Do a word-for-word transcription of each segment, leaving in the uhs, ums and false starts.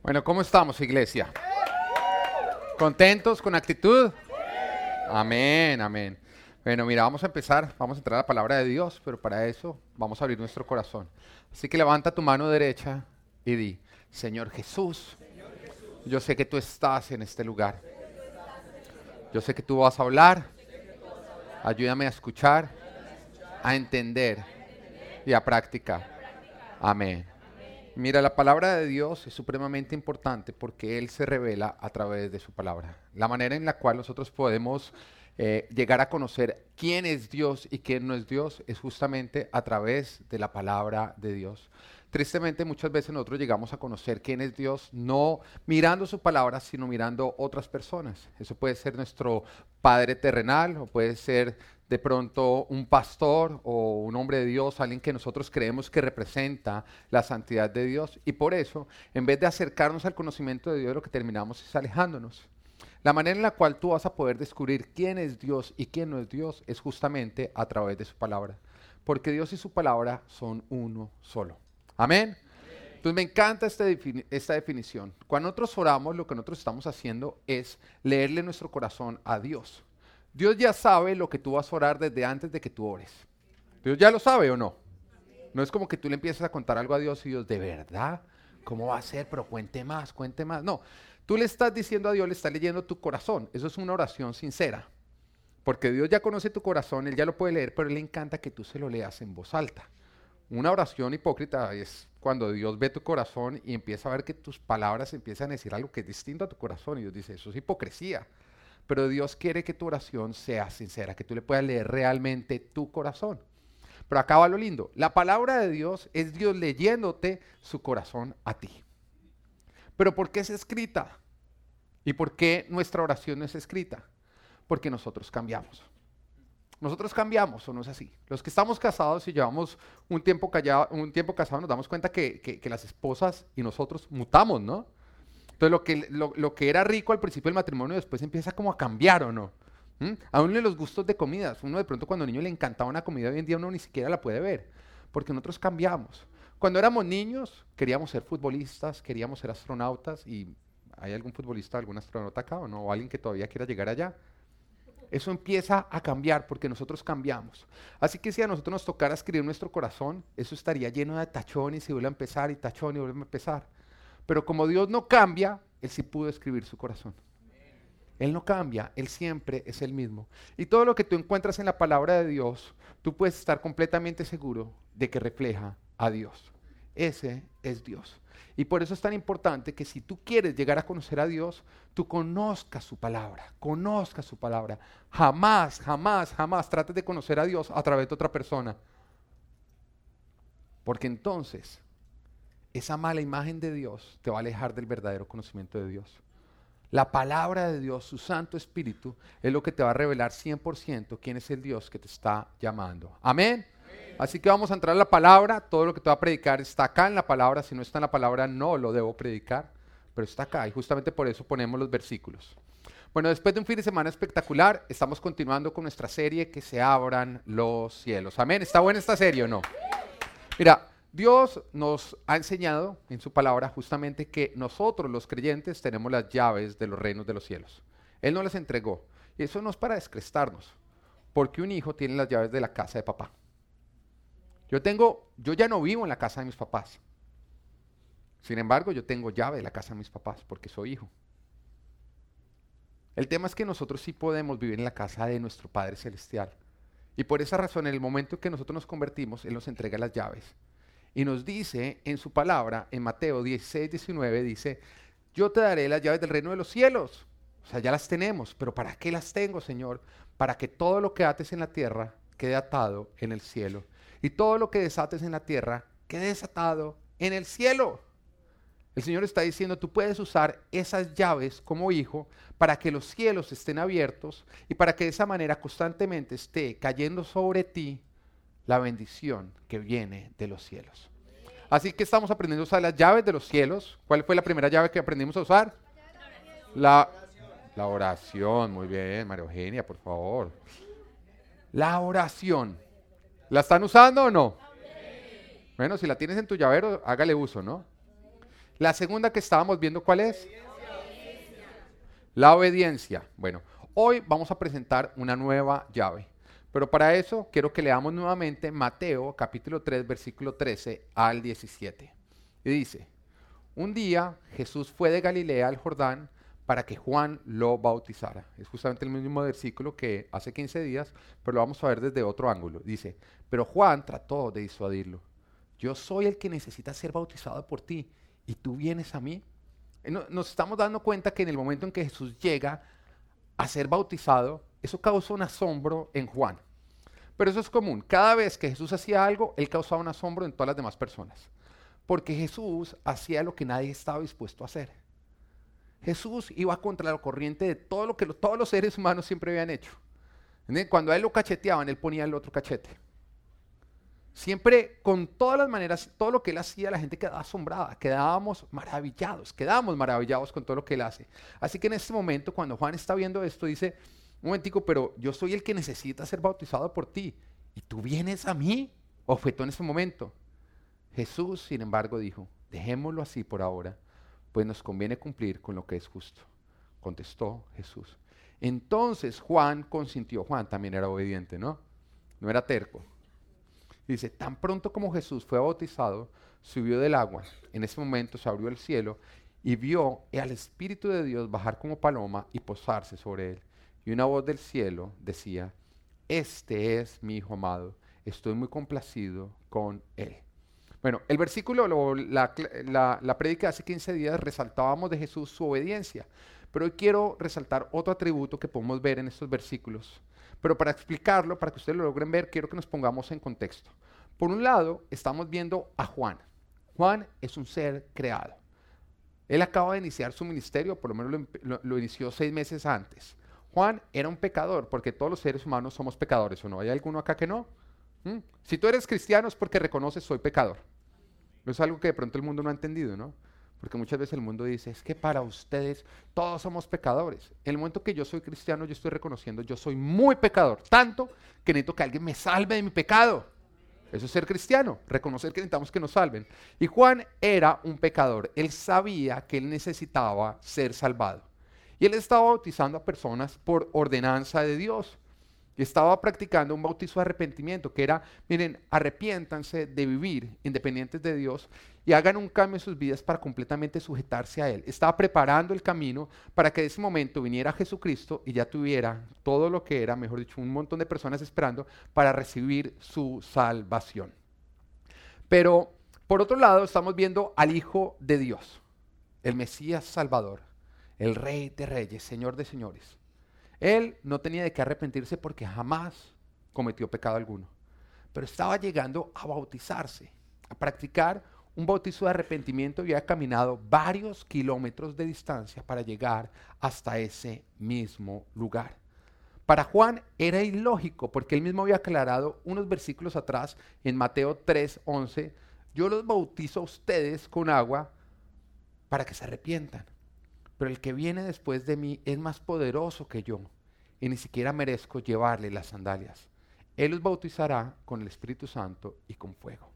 Bueno, ¿cómo estamos, iglesia? ¿Contentos, con actitud? Amén, amén. Bueno, mira, vamos a empezar, vamos a entrar a la palabra de Dios, pero para eso vamos a abrir nuestro corazón. Así que levanta tu mano derecha y di, Señor Jesús, yo sé que tú estás en este lugar. Yo sé que tú vas a hablar. Ayúdame a escuchar, a entender y a practicar. Amén. Mira, la palabra de Dios es supremamente importante porque Él se revela a través de su palabra. La manera en la cual nosotros podemos eh, llegar a conocer quién es Dios y quién no es Dios es justamente a través de la palabra de Dios. Tristemente, muchas veces nosotros llegamos a conocer quién es Dios no mirando su palabra, sino mirando otras personas. Eso puede ser nuestro Padre terrenal o puede ser de pronto un pastor o un hombre de Dios, alguien que nosotros creemos que representa la santidad de Dios. Y por eso, en vez de acercarnos al conocimiento de Dios, lo que terminamos es alejándonos. La manera en la cual tú vas a poder descubrir quién es Dios y quién no es Dios es justamente a través de su palabra. Porque Dios y su palabra son uno solo. Amén. Entonces me encanta esta, defini- esta definición. Cuando nosotros oramos, lo que nosotros estamos haciendo es leerle nuestro corazón a Dios. Dios ya sabe lo que tú vas a orar desde antes de que tú ores. ¿Dios ya lo sabe o no? No es como que tú le empiezas a contar algo a Dios y Dios, ¿de verdad? ¿Cómo va a ser? Pero cuente más, cuente más. No, tú le estás diciendo a Dios, le estás leyendo tu corazón. Eso es una oración sincera. Porque Dios ya conoce tu corazón, Él ya lo puede leer, pero le encanta que tú se lo leas en voz alta. Una oración hipócrita es cuando Dios ve tu corazón y empieza a ver que tus palabras empiezan a decir algo que es distinto a tu corazón. Y Dios dice, eso es hipocresía. Pero Dios quiere que tu oración sea sincera, que tú le puedas leer realmente tu corazón. Pero acá va lo lindo. La palabra de Dios es Dios leyéndote su corazón a ti. Pero ¿por qué es escrita? ¿Y por qué nuestra oración no es escrita? Porque nosotros cambiamos. Nosotros cambiamos, ¿o no es así? Los que estamos casados y llevamos un tiempo, callado, un tiempo casados nos damos cuenta que, que, que las esposas y nosotros mutamos, ¿no? Entonces lo que, lo, lo que era rico al principio del matrimonio después empieza como a cambiar, ¿o no? ¿Mm? Aún en los gustos de comidas. Uno de pronto cuando a un niño le encantaba una comida, hoy en día uno ni siquiera la puede ver, porque nosotros cambiamos. Cuando éramos niños queríamos ser futbolistas, queríamos ser astronautas, y ¿hay algún futbolista, algún astronauta acá o no? O alguien que todavía quiera llegar allá. Eso empieza a cambiar porque nosotros cambiamos. Así que si a nosotros nos tocara escribir nuestro corazón, eso estaría lleno de tachones y vuelve a empezar y tachón y vuelve a empezar. Pero como Dios no cambia, Él sí pudo escribir su corazón. Él no cambia, Él siempre es el mismo. Y todo lo que tú encuentras en la palabra de Dios, tú puedes estar completamente seguro de que refleja a Dios. Ese es Dios. Y por eso es tan importante que si tú quieres llegar a conocer a Dios, tú conozcas su palabra, conozcas su palabra. Jamás, jamás, jamás trates de conocer a Dios a través de otra persona. Porque entonces, esa mala imagen de Dios te va a alejar del verdadero conocimiento de Dios. La palabra de Dios, su Santo Espíritu, es lo que te va a revelar cien por ciento quién es el Dios que te está llamando. Amén. Así que vamos a entrar a la palabra. Todo lo que te va a predicar está acá en la palabra. Si no está en la palabra, no lo debo predicar, pero está acá y justamente por eso ponemos los versículos. Bueno, después de un fin de semana espectacular, estamos continuando con nuestra serie Que se abran los cielos. Amén. ¿Está buena esta serie o no? Mira, Dios nos ha enseñado en su palabra justamente que nosotros los creyentes tenemos las llaves de los reinos de los cielos. Él nos las entregó. Y eso no es para descrestarnos, porque un hijo tiene las llaves de la casa de papá. Yo tengo, yo ya no vivo en la casa de mis papás. Sin embargo, yo tengo llave de la casa de mis papás porque soy hijo. El tema es que nosotros sí podemos vivir en la casa de nuestro Padre Celestial. Y por esa razón, en el momento en que nosotros nos convertimos, Él nos entrega las llaves. Y nos dice en su palabra, en Mateo dieciséis, diecinueve, dice, yo te daré las llaves del reino de los cielos. O sea, ya las tenemos, pero ¿para qué las tengo, Señor? Para que todo lo que ates en la tierra quede atado en el cielo. Y todo lo que desates en la tierra quede desatado en el cielo. El Señor está diciendo, tú puedes usar esas llaves como hijo para que los cielos estén abiertos y para que de esa manera constantemente esté cayendo sobre ti la bendición que viene de los cielos. Así que estamos aprendiendo a usar las llaves de los cielos. ¿Cuál fue la primera llave que aprendimos a usar? La, la oración. Muy bien, María Eugenia, por favor. La oración. ¿La están usando o no? Bueno, si la tienes en tu llavero, hágale uso, ¿no? La segunda que estábamos viendo, ¿cuál es? Obediencia. La obediencia. Bueno, hoy vamos a presentar una nueva llave. Pero para eso quiero que leamos nuevamente Mateo capítulo tres, versículo trece al diecisiete. Y dice, un día Jesús fue de Galilea al Jordán para que Juan lo bautizara. Es justamente el mismo versículo que hace quince días, pero lo vamos a ver desde otro ángulo. Dice, pero Juan trató de disuadirlo. Yo soy el que necesita ser bautizado por ti, ¿y tú vienes a mí? Nos estamos dando cuenta que en el momento en que Jesús llega a ser bautizado, eso causó un asombro en Juan. Pero eso es común. Cada vez que Jesús hacía algo, él causaba un asombro en todas las demás personas. Porque Jesús hacía lo que nadie estaba dispuesto a hacer. Jesús iba contra la corriente de todo lo que lo, todos los seres humanos siempre habían hecho. ¿Entienden? Cuando a él lo cacheteaban, él ponía el otro cachete. Siempre, con todas las maneras, todo lo que él hacía, la gente quedaba asombrada, quedábamos maravillados, quedábamos maravillados con todo lo que él hace. Así que en este momento, cuando Juan está viendo esto, dice, un momentico, pero yo soy el que necesita ser bautizado por ti, ¿y tú vienes a mí? Objetó en ese momento. Jesús, sin embargo, dijo, dejémoslo así por ahora, pues nos conviene cumplir con lo que es justo. Contestó Jesús. Entonces Juan consintió. Juan también era obediente, ¿no? No era terco. Dice, tan pronto como Jesús fue bautizado, subió del agua. En ese momento se abrió el cielo y vio al Espíritu de Dios bajar como paloma y posarse sobre él. Y una voz del cielo decía, este es mi Hijo amado, estoy muy complacido con él. Bueno, el versículo, lo, la, la, la prédica de hace quince días resaltábamos de Jesús su obediencia, pero hoy quiero resaltar otro atributo que podemos ver en estos versículos. Pero para explicarlo, para que ustedes lo logren ver, quiero que nos pongamos en contexto. Por un lado, estamos viendo a Juan. Juan es un ser creado. Él acaba de iniciar su ministerio, por lo menos lo, lo, lo inició seis meses antes. Juan era un pecador, porque todos los seres humanos somos pecadores, ¿o no? ¿Hay alguno acá que no? ¿Mm? Si tú eres cristiano es porque reconoces soy pecador. Eso es algo que de pronto el mundo no ha entendido, ¿no? Porque muchas veces el mundo dice, es que para ustedes todos somos pecadores. En el momento que yo soy cristiano, yo estoy reconociendo, yo soy muy pecador, tanto que necesito que alguien me salve de mi pecado. Eso es ser cristiano, reconocer que necesitamos que nos salven. Y Juan era un pecador, él sabía que él necesitaba ser salvado. Y él estaba bautizando a personas por ordenanza de Dios. Y estaba practicando un bautizo de arrepentimiento, que era, miren, arrepiéntanse de vivir independientes de Dios y hagan un cambio en sus vidas para completamente sujetarse a Él. Estaba preparando el camino para que en ese momento viniera Jesucristo y ya tuviera todo lo que era, mejor dicho, un montón de personas esperando para recibir su salvación. Pero, por otro lado, estamos viendo al Hijo de Dios, el Mesías Salvador, el Rey de Reyes, Señor de Señores. Él no tenía de qué arrepentirse porque jamás cometió pecado alguno. Pero estaba llegando a bautizarse, a practicar un bautizo de arrepentimiento y había caminado varios kilómetros de distancia para llegar hasta ese mismo lugar. Para Juan era ilógico porque él mismo había aclarado unos versículos atrás en Mateo tres, once. Yo los bautizo a ustedes con agua para que se arrepientan. Pero el que viene después de mí es más poderoso que yo, y ni siquiera merezco llevarle las sandalias. Él los bautizará con el Espíritu Santo y con fuego.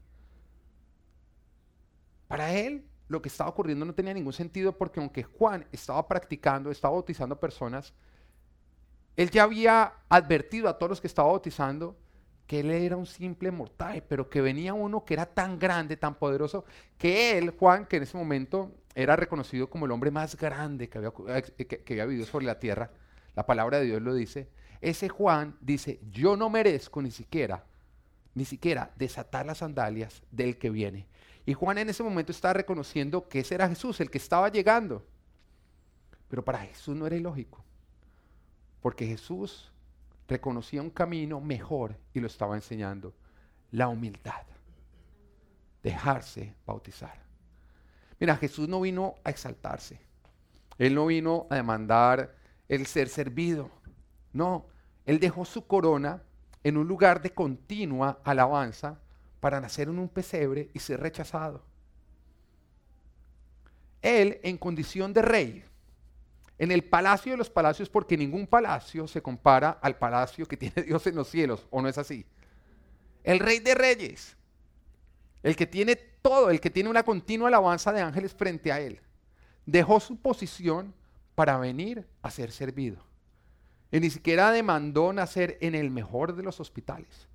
Para él, lo que estaba ocurriendo no tenía ningún sentido, porque aunque Juan estaba practicando, estaba bautizando personas, él ya había advertido a todos los que estaba bautizando que él era un simple mortal, pero que venía uno que era tan grande, tan poderoso, que él, Juan, que en ese momento era reconocido como el hombre más grande que había, que, que había vivido sobre la tierra, la palabra de Dios lo dice, ese Juan dice, yo no merezco ni siquiera, ni siquiera desatar las sandalias del que viene. Y Juan en ese momento estaba reconociendo que ese era Jesús, el que estaba llegando. Pero para Jesús no era ilógico, porque Jesús reconocía un camino mejor y lo estaba enseñando, la humildad, dejarse bautizar. Mira, Jesús no vino a exaltarse, Él no vino a demandar el ser servido, no, Él dejó su corona en un lugar de continua alabanza para nacer en un pesebre y ser rechazado. Él, en condición de rey, en el palacio de los palacios, porque ningún palacio se compara al palacio que tiene Dios en los cielos, ¿o no es así? El Rey de Reyes, el que tiene todo, el que tiene una continua alabanza de ángeles frente a él, dejó su posición para venir a ser servido. Y ni siquiera demandó nacer en el mejor de los hospitales,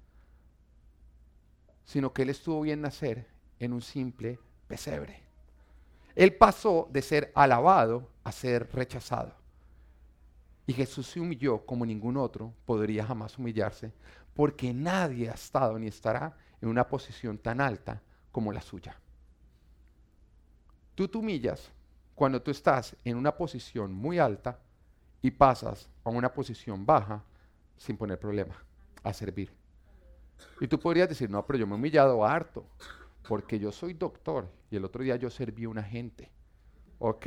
sino que él estuvo bien nacer en un simple pesebre. Él pasó de ser alabado a ser rechazado. Y Jesús se humilló como ningún otro podría jamás humillarse, porque nadie ha estado ni estará en una posición tan alta como la suya. Tú te humillas cuando tú estás en una posición muy alta y pasas a una posición baja sin poner problema, a servir. Y tú podrías decir, no, pero yo me he humillado harto, porque yo soy doctor y el otro día yo serví a una gente. Ok.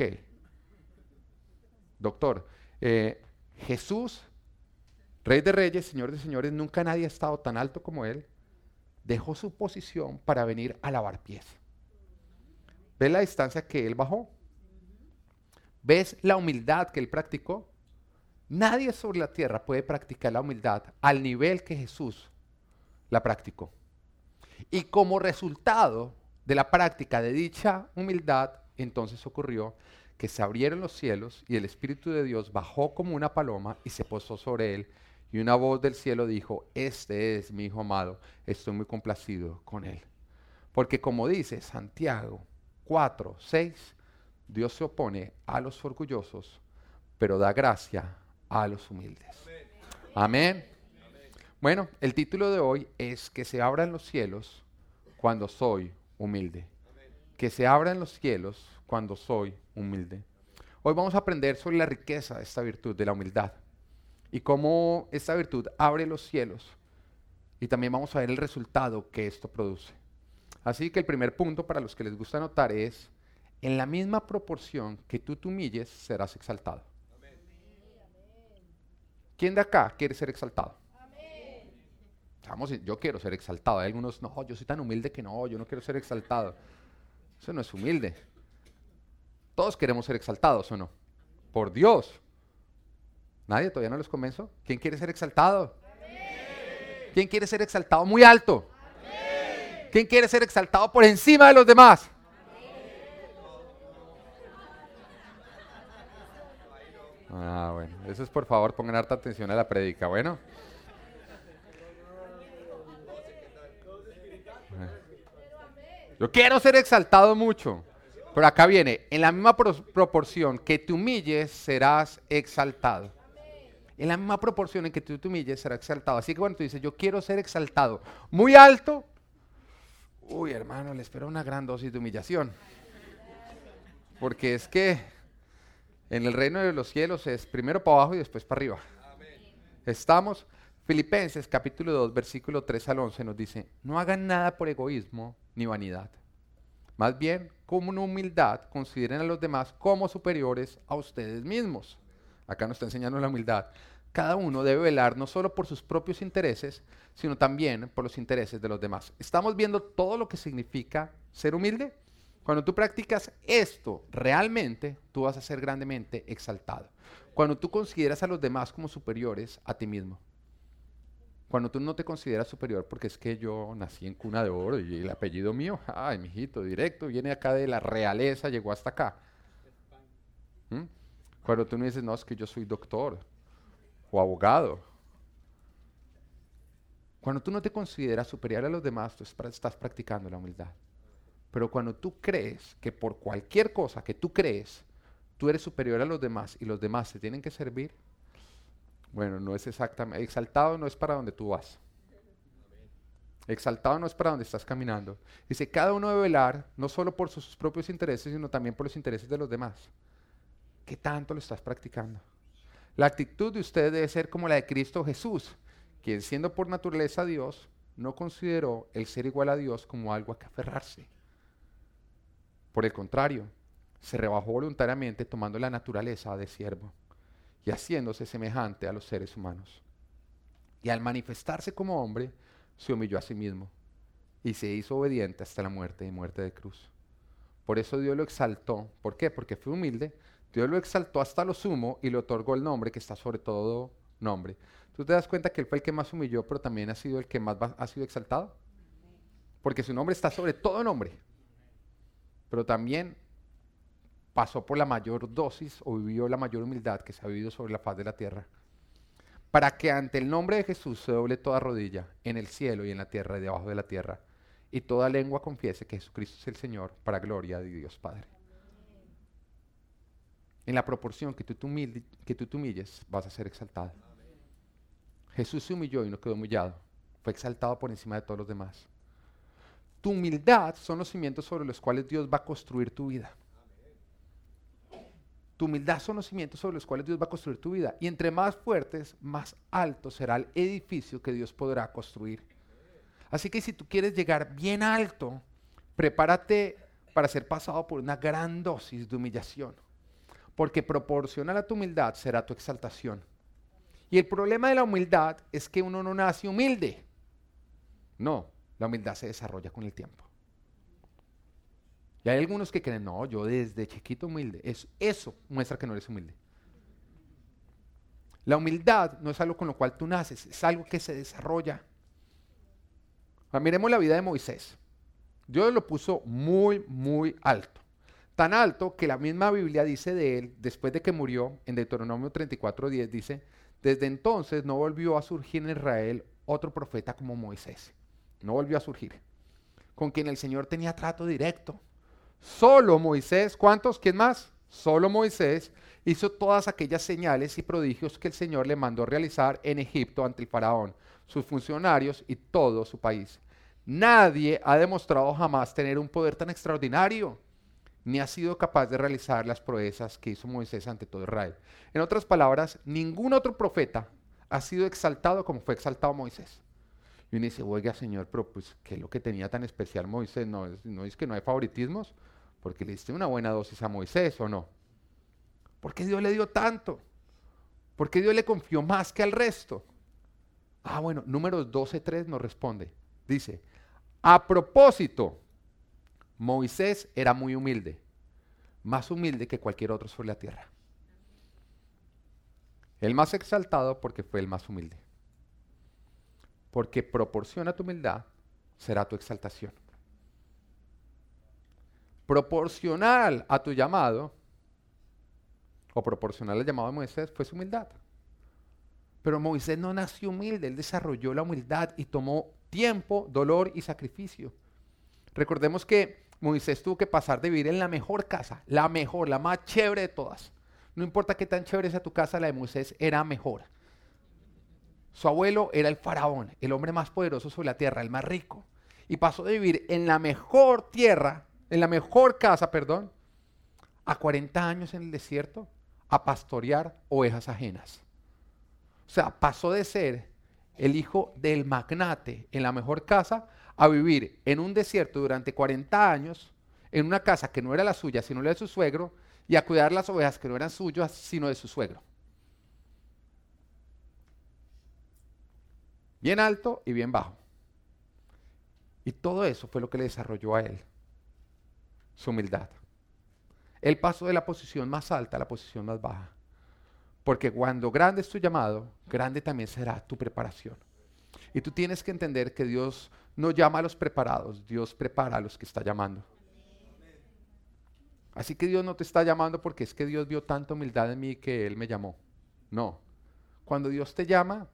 Doctor, eh, Jesús, Rey de Reyes, Señor de Señores, nunca nadie ha estado tan alto como Él, dejó su posición para venir a lavar pies. ¿Ves la distancia que Él bajó? ¿Ves la humildad que Él practicó? Nadie sobre la tierra puede practicar la humildad al nivel que Jesús la practicó. Y como resultado de la práctica de dicha humildad, entonces ocurrió que se abrieron los cielos y el Espíritu de Dios bajó como una paloma y se posó sobre él. Y una voz del cielo dijo, este es mi Hijo amado, estoy muy complacido con él. Porque como dice Santiago cuatro, seis, Dios se opone a los orgullosos, pero da gracia a los humildes. Amén. Amén. Bueno, el título de hoy es que se abran los cielos cuando soy humilde. Que se abran los cielos cuando soy humilde. Hoy vamos a aprender sobre la riqueza de esta virtud, de la humildad, y cómo esta virtud abre los cielos, y también vamos a ver el resultado que esto produce. Así que el primer punto para los que les gusta anotar es, en la misma proporción que tú te humilles, serás exaltado. ¿Quién de acá quiere ser exaltado? Vamos, yo quiero ser exaltado. Hay algunos, no, yo soy tan humilde que no, yo no quiero ser exaltado. Eso no es humilde. Todos queremos ser exaltados, ¿o no? Por Dios. ¿Nadie todavía no los convenzo? ¿Quién quiere ser exaltado? Amén. ¿Quién quiere ser exaltado muy alto? Amén. ¿Quién quiere ser exaltado por encima de los demás? Amén. Ah, bueno. Eso es, por favor, pongan harta atención a la prédica, ¿bueno? Yo quiero ser exaltado mucho. Pero acá viene, en la misma pro- proporción que te humilles, serás exaltado. En la misma proporción en que tú te humilles, serás exaltado. Así que cuando tú dices, yo quiero ser exaltado muy alto, uy, hermano, le espero una gran dosis de humillación. Porque es que en el reino de los cielos es primero para abajo y después para arriba. Estamos, Filipenses capítulo dos, versículo tres al once nos dice, no hagan nada por egoísmo ni vanidad. Más bien, como una humildad, consideren a los demás como superiores a ustedes mismos. Acá nos está enseñando la humildad. Cada uno debe velar no solo por sus propios intereses, sino también por los intereses de los demás. ¿Estamos viendo todo lo que significa ser humilde? Cuando tú practicas esto, realmente tú vas a ser grandemente exaltado. Cuando tú consideras a los demás como superiores a ti mismo. Cuando tú no te consideras superior porque es que yo nací en cuna de oro y el apellido mío, ay, mijito, directo, viene acá de la realeza, llegó hasta acá. ¿Mm? Cuando tú no dices, no, es que yo soy doctor o abogado. Cuando tú no te consideras superior a los demás, tú estás practicando la humildad. Pero cuando tú crees que por cualquier cosa que tú crees, tú eres superior a los demás y los demás te tienen que servir, bueno, no es exactamente, exaltado no es para donde tú vas. Exaltado no es para donde estás caminando. Dice, cada uno debe velar, no solo por sus propios intereses, sino también por los intereses de los demás. ¿Qué tanto lo estás practicando? La actitud de usted debe ser como la de Cristo Jesús, quien siendo por naturaleza Dios, no consideró el ser igual a Dios como algo a que aferrarse. Por el contrario, se rebajó voluntariamente tomando la naturaleza de siervo y haciéndose semejante a los seres humanos. Y al manifestarse como hombre, se humilló a sí mismo y se hizo obediente hasta la muerte y muerte de cruz. Por eso Dios lo exaltó. ¿Por qué? Porque fue humilde. Dios lo exaltó hasta lo sumo y le otorgó el nombre que está sobre todo nombre. ¿Tú te das cuenta que Él fue el que más humilló, pero también ha sido el que más va, ha sido exaltado? Porque su nombre está sobre todo nombre. pero también pasó por la mayor dosis o vivió la mayor humildad que se ha vivido sobre la faz de la tierra, para que ante el nombre de Jesús se doble toda rodilla en el cielo y en la tierra y debajo de la tierra, y toda lengua confiese que Jesucristo es el Señor, para gloria de Dios Padre. En la proporción que tú te, humilde, que tú te humilles, vas a ser exaltado. Jesús se humilló y no quedó humillado, fue exaltado por encima de todos los demás. Tu humildad son los cimientos sobre los cuales Dios va a construir tu vida. Tu humildad son los cimientos sobre los cuales Dios va a construir tu vida. Y entre más fuertes, más alto será el edificio que Dios podrá construir. Así que si tú quieres llegar bien alto, prepárate para ser pasado por una gran dosis de humillación. Porque proporcional a tu humildad será tu exaltación. Y el problema de la humildad es que uno no nace humilde. No, la humildad se desarrolla con el tiempo. Y hay algunos que creen, no, yo desde chiquito humilde. Eso, eso muestra que no eres humilde. La humildad no es algo con lo cual tú naces, es algo que se desarrolla. Ahora, miremos la vida de Moisés. Dios lo puso muy, muy alto. Tan alto que la misma Biblia dice de él, después de que murió, en Deuteronomio treinta y cuatro diez, dice, desde entonces no volvió a surgir en Israel otro profeta como Moisés. No volvió a surgir. Con quien el Señor tenía trato directo. Solo Moisés, ¿cuántos? ¿Quién más? Solo Moisés hizo todas aquellas señales y prodigios que el Señor le mandó realizar en Egipto ante el faraón, sus funcionarios y todo su país. Nadie ha demostrado jamás tener un poder tan extraordinario, ni ha sido capaz de realizar las proezas que hizo Moisés ante todo Israel. En otras palabras, ningún otro profeta ha sido exaltado como fue exaltado Moisés. Y uno dice, oiga Señor, pero pues, ¿qué es lo que tenía tan especial Moisés? No, no es que no hay favoritismos, porque le diste una buena dosis a Moisés, ¿o no? ¿Por qué Dios le dio tanto? ¿Por qué Dios le confió más que al resto? Ah, bueno, Números doce tres nos responde. Dice, a propósito, Moisés era muy humilde, más humilde que cualquier otro sobre la tierra. El más exaltado porque fue el más humilde. Porque proporciona tu humildad, será tu exaltación. Proporcional a tu llamado, o proporcional al llamado de Moisés, fue su humildad. Pero Moisés no nació humilde, él desarrolló la humildad y tomó tiempo, dolor y sacrificio. Recordemos que Moisés tuvo que pasar de vivir en la mejor casa, la mejor, la más chévere de todas. No importa qué tan chévere sea tu casa, la de Moisés era mejor. Su abuelo era el faraón, el hombre más poderoso sobre la tierra, el más rico. Y pasó de vivir en la mejor tierra, en la mejor casa, perdón, a cuarenta años en el desierto, a pastorear ovejas ajenas. O sea, pasó de ser el hijo del magnate en la mejor casa a vivir en un desierto durante cuarenta años, en una casa que no era la suya, sino la de su suegro, y a cuidar las ovejas que no eran suyas, sino de su suegro. Bien alto y bien bajo. Y todo eso fue lo que le desarrolló a él, su humildad. Él pasó de la posición más alta a la posición más baja. Porque cuando grande es tu llamado, grande también será tu preparación. Y tú tienes que entender que Dios no llama a los preparados, Dios prepara a los que está llamando. Así que Dios no te está llamando porque es que Dios vio tanta humildad en mí que Él me llamó. No. Cuando Dios te llama,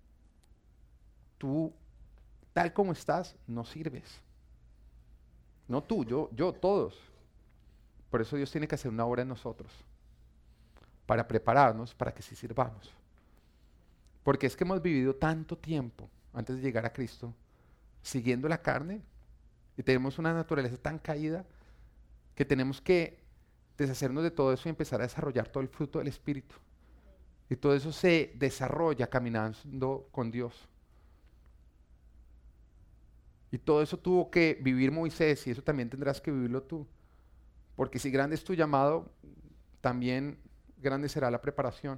tú, tal como estás, no sirves. No tú, yo, yo, todos. Por eso Dios tiene que hacer una obra en nosotros, para prepararnos para que sí sirvamos. Porque es que hemos vivido tanto tiempo antes de llegar a Cristo, siguiendo la carne, y tenemos una naturaleza tan caída, que tenemos que deshacernos de todo eso y empezar a desarrollar todo el fruto del Espíritu. Y todo eso se desarrolla caminando con Dios. Y todo eso tuvo que vivir Moisés, y eso también tendrás que vivirlo tú. Porque si grande es tu llamado, también grande será la preparación.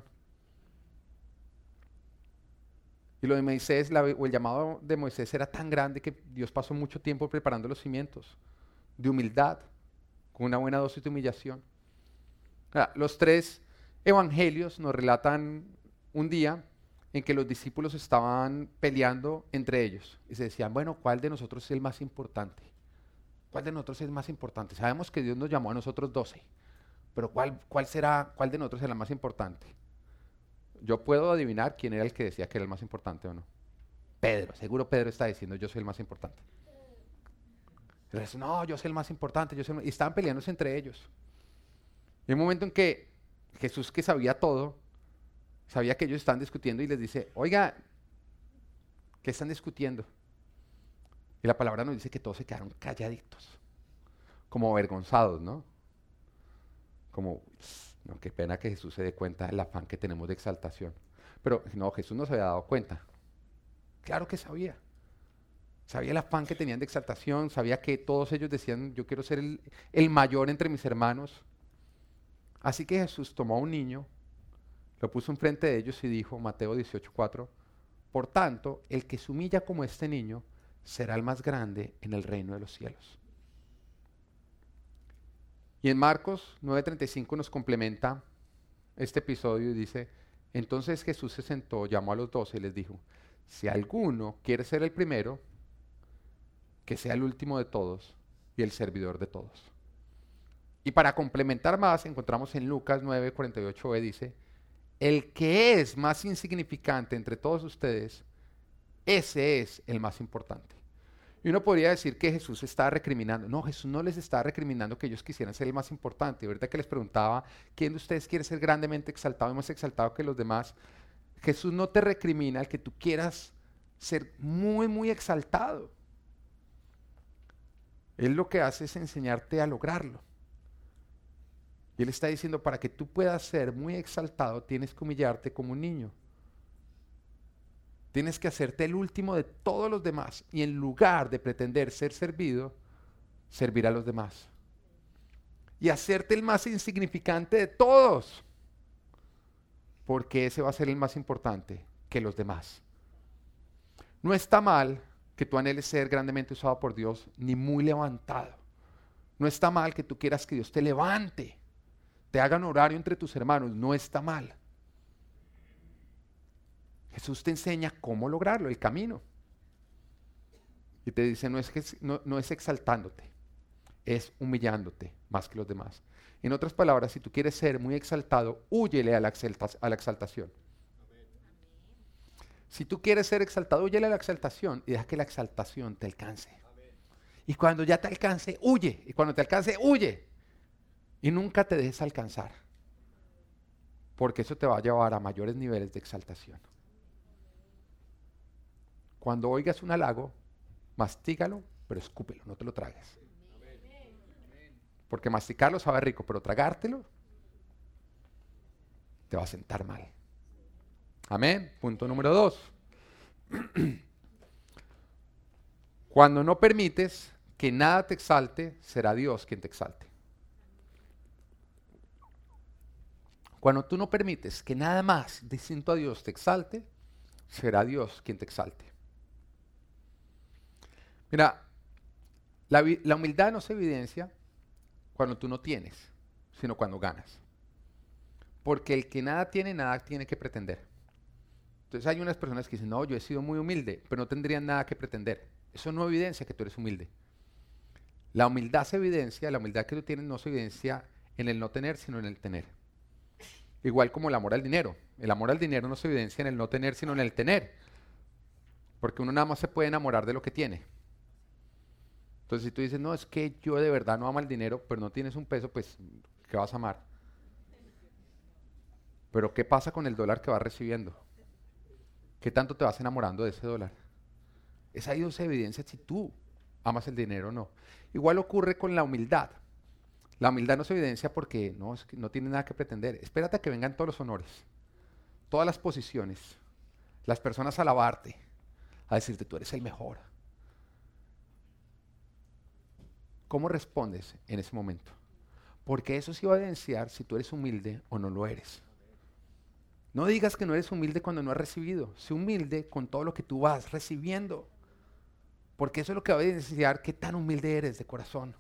Y lo de Moisés, la, o el llamado de Moisés era tan grande que Dios pasó mucho tiempo preparando los cimientos de humildad, con una buena dosis de humillación. Ahora, los tres evangelios nos relatan un día en que los discípulos estaban peleando entre ellos y se decían, bueno, ¿cuál de nosotros es el más importante? ¿Cuál de nosotros es más importante? Sabemos que Dios nos llamó a nosotros doce, pero ¿cuál, cuál será, cuál de nosotros será el más importante? Yo puedo adivinar quién era el que decía que era el más importante o no. Pedro, seguro Pedro está diciendo yo soy el más importante. El resto, no, yo soy el más importante, yo soy el más... Y estaban peleándose entre ellos. Y un momento en que Jesús, que sabía todo, sabía que ellos estaban discutiendo y les dice, oiga, ¿qué están discutiendo? Y la palabra nos dice que todos se quedaron calladitos, como avergonzados, ¿no? Como, no, qué pena que Jesús se dé cuenta del afán que tenemos de exaltación. Pero no, Jesús no se había dado cuenta. Claro que sabía. Sabía el afán que tenían de exaltación, sabía que todos ellos decían, yo quiero ser el, el mayor entre mis hermanos. Así que Jesús tomó a un niño, lo puso enfrente de ellos y dijo, Mateo dieciocho cuatro, por tanto, el que se humilla como este niño, será el más grande en el reino de los cielos. Y en Marcos nueve treinta y cinco nos complementa este episodio y dice, entonces Jesús se sentó, llamó a los doce y les dijo, si alguno quiere ser el primero, que sea el último de todos y el servidor de todos. Y para complementar más, encontramos en Lucas nueve cuarenta y ocho b, dice, el que es más insignificante entre todos ustedes, ese es el más importante. Y uno podría decir que Jesús estaba recriminando. No, Jesús no les estaba recriminando que ellos quisieran ser el más importante. Ahorita que les preguntaba, ¿quién de ustedes quiere ser grandemente exaltado y más exaltado que los demás? Jesús no te recrimina el que tú quieras ser muy, muy exaltado. Él lo que hace es enseñarte a lograrlo. Y Él está diciendo, para que tú puedas ser muy exaltado, tienes que humillarte como un niño. Tienes que hacerte el último de todos los demás y en lugar de pretender ser servido, servir a los demás. Y hacerte el más insignificante de todos, porque ese va a ser el más importante que los demás. No está mal que tú anheles ser grandemente usado por Dios, ni muy levantado. No está mal que tú quieras que Dios te levante, te haga un horario entre tus hermanos, no está mal. Jesús te enseña cómo lograrlo, el camino. Y te dice, no es, que, no, no es exaltándote, es humillándote más que los demás. En otras palabras, si tú quieres ser muy exaltado, húyele a la, exalta, a la exaltación. Amén. Si tú quieres ser exaltado, húyele a la exaltación y deja que la exaltación te alcance. Amén. Y cuando ya te alcance, huye. Y cuando te alcance, huye. Y nunca te dejes alcanzar. Porque eso te va a llevar a mayores niveles de exaltación. Cuando oigas un halago, mastígalo, pero escúpelo, no te lo tragues. Porque masticarlo sabe rico, pero tragártelo te va a sentar mal. Amén. Punto número dos. Cuando no permites que nada te exalte, será Dios quien te exalte. Cuando tú no permites que nada más distinto a Dios te exalte, será Dios quien te exalte. Mira, la, la humildad no se evidencia cuando tú no tienes, sino cuando ganas. Porque el que nada tiene, nada tiene que pretender. Entonces hay unas personas que dicen, no, yo he sido muy humilde, pero no tendrían nada que pretender. Eso no evidencia que tú eres humilde. La humildad se evidencia, la humildad que tú tienes no se evidencia en el no tener, sino en el tener. Igual como el amor al dinero. El amor al dinero no se evidencia en el no tener, sino en el tener. Porque uno nada más se puede enamorar de lo que tiene. Entonces si tú dices, no, es que yo de verdad no amo el dinero, pero no tienes un peso, pues, ¿qué vas a amar? Pero ¿qué pasa con el dólar que vas recibiendo? ¿Qué tanto te vas enamorando de ese dólar? Es ahí donde se evidencia si tú amas el dinero o no. Igual ocurre con la humildad. La humildad no se evidencia porque no, es que no tiene nada que pretender. Espérate a que vengan todos los honores, todas las posiciones, las personas a alabarte, a decirte tú eres el mejor. ¿Cómo respondes en ese momento? Porque eso sí va a evidenciar si tú eres humilde o no lo eres. No digas que no eres humilde cuando no has recibido. Sé humilde con todo lo que tú vas recibiendo. Porque eso es lo que va a evidenciar qué tan humilde eres de corazón.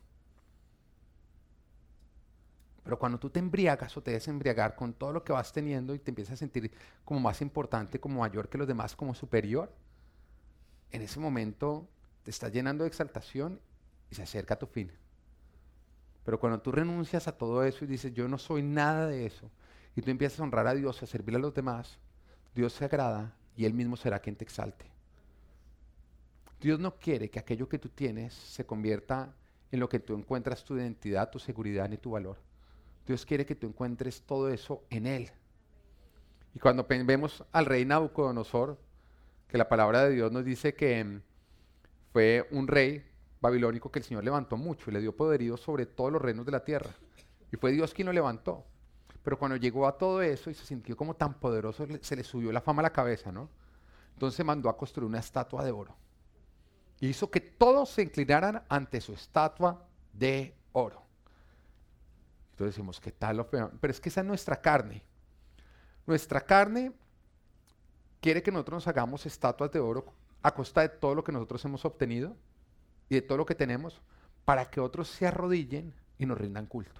Pero cuando tú te embriagas o te dejes embriagar con todo lo que vas teniendo y te empiezas a sentir como más importante, como mayor que los demás, como superior, en ese momento te estás llenando de exaltación y se acerca a tu fin. Pero cuando tú renuncias a todo eso y dices, yo no soy nada de eso, y tú empiezas a honrar a Dios, a servir a los demás, Dios se agrada y Él mismo será quien te exalte. Dios no quiere que aquello que tú tienes se convierta en lo que tú encuentras tu identidad, tu seguridad ni tu valor. Dios quiere que tú encuentres todo eso en Él. Y cuando pe- vemos al rey Nabucodonosor, que la palabra de Dios nos dice que mm, fue un rey babilónico que el Señor levantó mucho y le dio poderío sobre todos los reinos de la tierra. Y fue Dios quien lo levantó. Pero cuando llegó a todo eso y se sintió como tan poderoso, le- se le subió la fama a la cabeza, ¿no? Entonces mandó a construir una estatua de oro. Y hizo que todos se inclinaran ante su estatua de oro. Entonces decimos, ¿qué tal lo feo? Pero es que esa es nuestra carne. Nuestra carne quiere que nosotros nos hagamos estatuas de oro a costa de todo lo que nosotros hemos obtenido y de todo lo que tenemos, para que otros se arrodillen y nos rindan culto.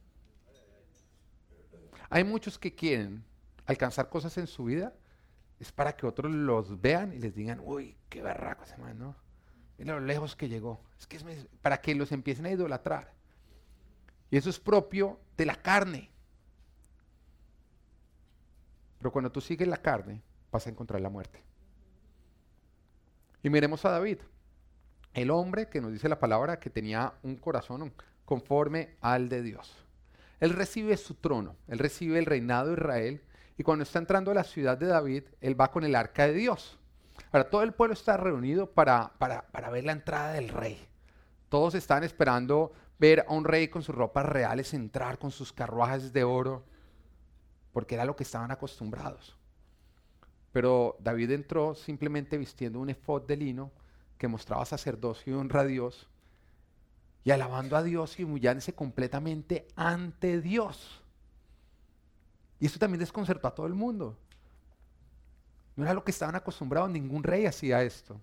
Hay muchos que quieren alcanzar cosas en su vida, es para que otros los vean y les digan, uy, qué berraco ese man, ¿no? Mira lo lejos que llegó. Es que es para que los empiecen a idolatrar. Y eso es propio de la carne. Pero cuando tú sigues la carne, vas a encontrar la muerte. Y miremos a David, el hombre que nos dice la palabra que tenía un corazón conforme al de Dios. Él recibe su trono, él recibe el reinado de Israel, y cuando está entrando a la ciudad de David, él va con el arca de Dios. Ahora, todo el pueblo está reunido para, para, para ver la entrada del rey. Todos están esperando ver a un rey con sus ropas reales entrar con sus carruajes de oro, porque era lo que estaban acostumbrados. Pero David entró simplemente vistiendo un efod de lino que mostraba sacerdocio y honra a Dios, y alabando a Dios y humillándose completamente ante Dios. Y esto también desconcertó a todo el mundo. No era lo que estaban acostumbrados, ningún rey hacía esto.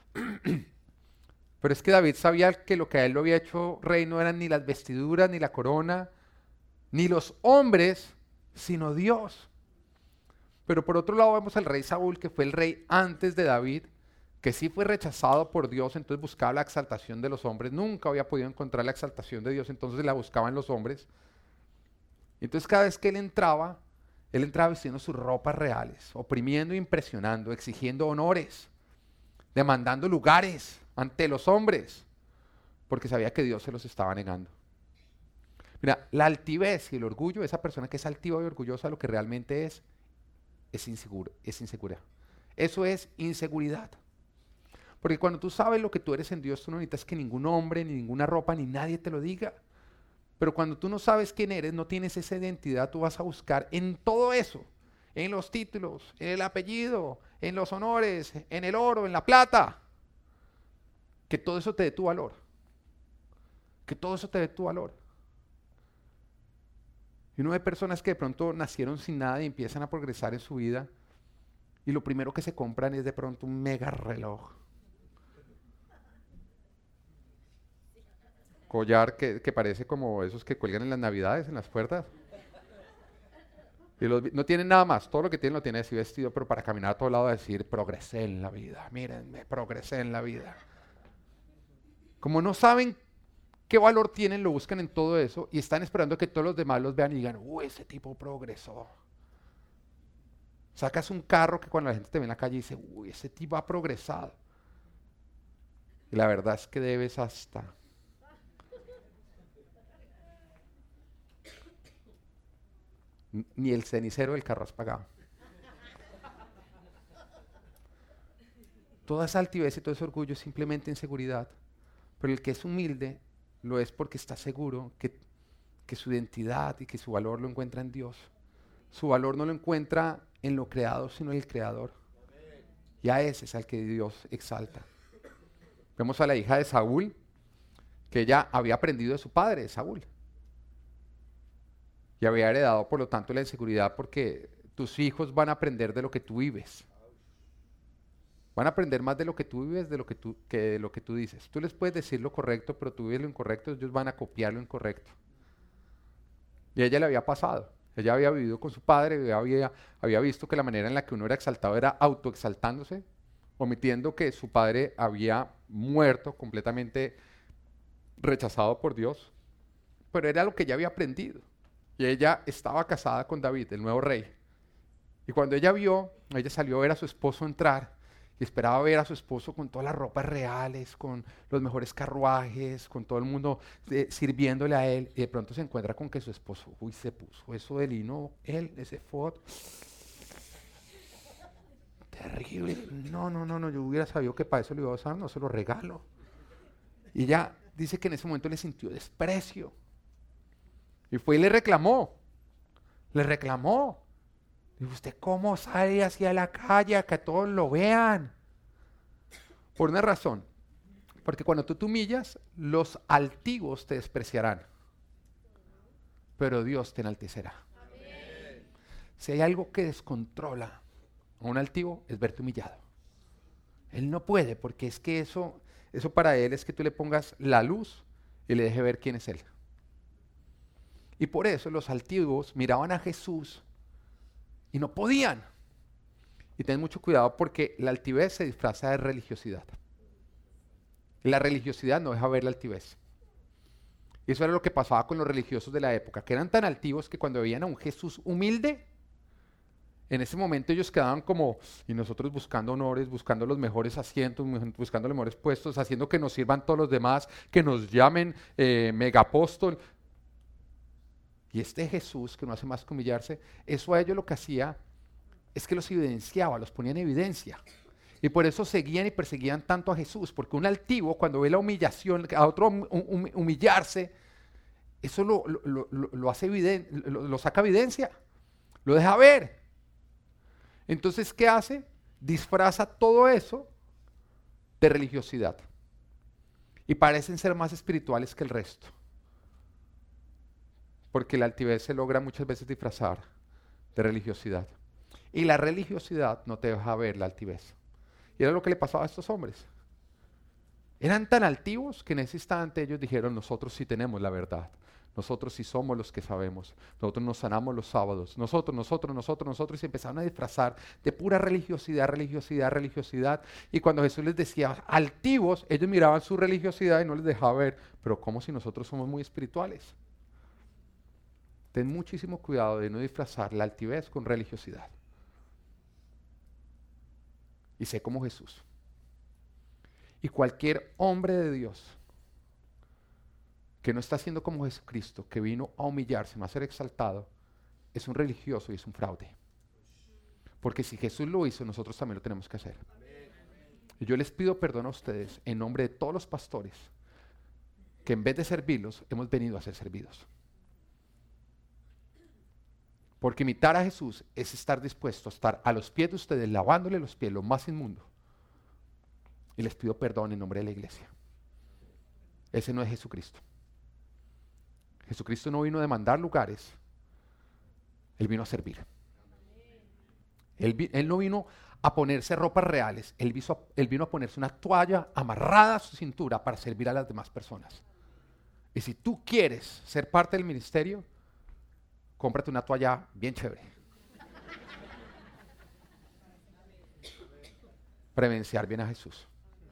Pero es que David sabía que lo que a él lo había hecho rey no eran ni las vestiduras, ni la corona, ni los hombres, sino Dios. Pero por otro lado vemos al rey Saúl, que fue el rey antes de David, que sí fue rechazado por Dios, entonces buscaba la exaltación de los hombres. Nunca había podido encontrar la exaltación de Dios, entonces la buscaba en los hombres. Entonces cada vez que él entraba, él entraba vistiendo sus ropas reales, oprimiendo, impresionando, exigiendo honores, demandando lugares ante los hombres, porque sabía que Dios se los estaba negando. Mira, la altivez y el orgullo, esa persona que es altiva y orgullosa, lo que realmente es, es inseguro, es insegura. Eso es inseguridad. Porque cuando tú sabes lo que tú eres en Dios, tú no necesitas que ningún hombre, ni ninguna ropa, ni nadie te lo diga. Pero cuando tú no sabes quién eres, no tienes esa identidad, tú vas a buscar en todo eso, en los títulos, en el apellido, en los honores, en el oro, en la plata, que todo eso te dé tu valor. Que todo eso te dé tu valor. Y uno ve personas que de pronto nacieron sin nada y empiezan a progresar en su vida, y lo primero que se compran es de pronto un mega reloj. Collar que, que parece como esos que cuelgan en las navidades, en las puertas. Y los, no tienen nada más, todo lo que tienen lo tienen así vestido, pero para caminar a todo lado a decir, progresé en la vida, mírenme, progresé en la vida. Como no saben qué valor tienen, lo buscan en todo eso y están esperando que todos los demás los vean y digan, uy, ese tipo progresó. Sacas un carro que cuando la gente te ve en la calle dice, uy, ese tipo ha progresado. Y la verdad es que debes hasta... Ni el cenicero del carro has pagado. Toda esa altivez y todo ese orgullo es simplemente inseguridad. Pero el que es humilde lo es porque está seguro que, que su identidad y que su valor lo encuentra en Dios. Su valor no lo encuentra en lo creado, sino en el Creador. Y a ese es al que Dios exalta. Vemos a la hija de Saúl, que ella había aprendido de su padre, Saúl. Y había heredado, por lo tanto, la inseguridad porque tus hijos van a aprender de lo que tú vives. Van a aprender más de lo que tú vives de lo que, tú, que de lo que tú dices. Tú les puedes decir lo correcto, pero tú vives lo incorrecto, ellos van a copiar lo incorrecto. Y a ella le había pasado. Ella había vivido con su padre, había, había visto que la manera en la que uno era exaltado era autoexaltándose, omitiendo que su padre había muerto completamente rechazado por Dios, pero era lo que ella había aprendido. Y ella estaba casada con David, el nuevo rey. Y cuando ella vio, ella salió a ver a su esposo entrar y esperaba ver a su esposo con todas las ropas reales, con los mejores carruajes, con todo el mundo eh, sirviéndole a él. Y de pronto se encuentra con que su esposo, uy, se puso eso de lino, él, ese foto. Terrible. No, no, no, no, yo hubiera sabido que para eso lo iba a usar, no se lo regalo. Y ella dice que en ese momento le sintió desprecio. Y fue y le reclamó. Le reclamó. Dijo, ¿usted cómo sale hacia la calle a que todos lo vean? Por una razón. Porque cuando tú te humillas, los altivos te despreciarán. Pero Dios te enaltecerá. Amén. Si hay algo que descontrola a un altivo, es verte humillado. Él no puede, porque es que eso, eso para él es que tú le pongas la luz y le dejes ver quién es él. Y por eso los altivos miraban a Jesús y no podían. Y ten mucho cuidado porque la altivez se disfraza de religiosidad. La religiosidad no deja ver la altivez. Y eso era lo que pasaba con los religiosos de la época, que eran tan altivos que cuando veían a un Jesús humilde, en ese momento ellos quedaban como, y nosotros buscando honores, buscando los mejores asientos, buscando los mejores puestos, haciendo que nos sirvan todos los demás, que nos llamen eh, megapóstol. Y este Jesús, que no hace más que humillarse, eso a ellos lo que hacía es que los evidenciaba, los ponía en evidencia. Y por eso seguían y perseguían tanto a Jesús, porque un altivo cuando ve la humillación, a otro hum, humillarse, eso lo, lo, lo, lo hace eviden, lo, lo saca evidencia, lo deja ver. Entonces, ¿qué hace? Disfraza todo eso de religiosidad. Y parecen ser más espirituales que el resto. Porque la altivez se logra muchas veces disfrazar de religiosidad. Y la religiosidad no te deja ver la altivez. Y era lo que le pasaba a estos hombres. Eran tan altivos que en ese instante ellos dijeron, nosotros sí tenemos la verdad. Nosotros sí somos los que sabemos. Nosotros nos sanamos los sábados. Nosotros, nosotros, nosotros, nosotros. Y se empezaron a disfrazar de pura religiosidad, religiosidad, religiosidad. Y cuando Jesús les decía altivos, ellos miraban su religiosidad y no les dejaba ver. Pero como si nosotros somos muy espirituales. Ten muchísimo cuidado de no disfrazar la altivez con religiosidad. Y sé como Jesús. Y cualquier hombre de Dios que no está siendo como Jesucristo, que vino a humillarse, no a ser exaltado, es un religioso y es un fraude. Porque si Jesús lo hizo, nosotros también lo tenemos que hacer. Y yo les pido perdón a ustedes en nombre de todos los pastores, que en vez de servirlos, hemos venido a ser servidos. Porque imitar a Jesús es estar dispuesto a estar a los pies de ustedes, lavándole los pies, lo más inmundo. Y les pido perdón en nombre de la iglesia. Ese no es Jesucristo. Jesucristo no vino a demandar lugares. Él vino a servir. Él, vi, él no vino a ponerse ropas reales. Él, viso, él vino a ponerse una toalla amarrada a su cintura para servir a las demás personas. Y si tú quieres ser parte del ministerio, cómprate una toalla bien chévere. Para evidenciar bien a Jesús.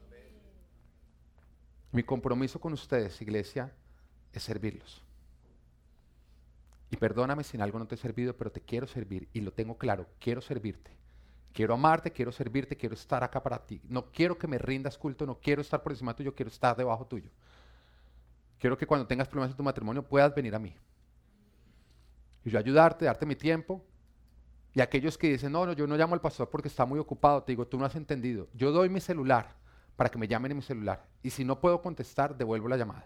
Mi compromiso con ustedes, iglesia, es servirlos. Y perdóname si en algo no te he servido, pero te quiero servir y lo tengo claro, quiero servirte. Quiero amarte, quiero servirte, quiero estar acá para ti. No quiero que me rindas culto, no quiero estar por encima tuyo, quiero estar debajo tuyo. Quiero que cuando tengas problemas en tu matrimonio puedas venir a mí. Y yo ayudarte, darte mi tiempo. Y aquellos que dicen, no, no, yo no llamo al pastor porque está muy ocupado, te digo, tú no has entendido. Yo doy mi celular para que me llamen en mi celular. Y si no puedo contestar, devuelvo la llamada.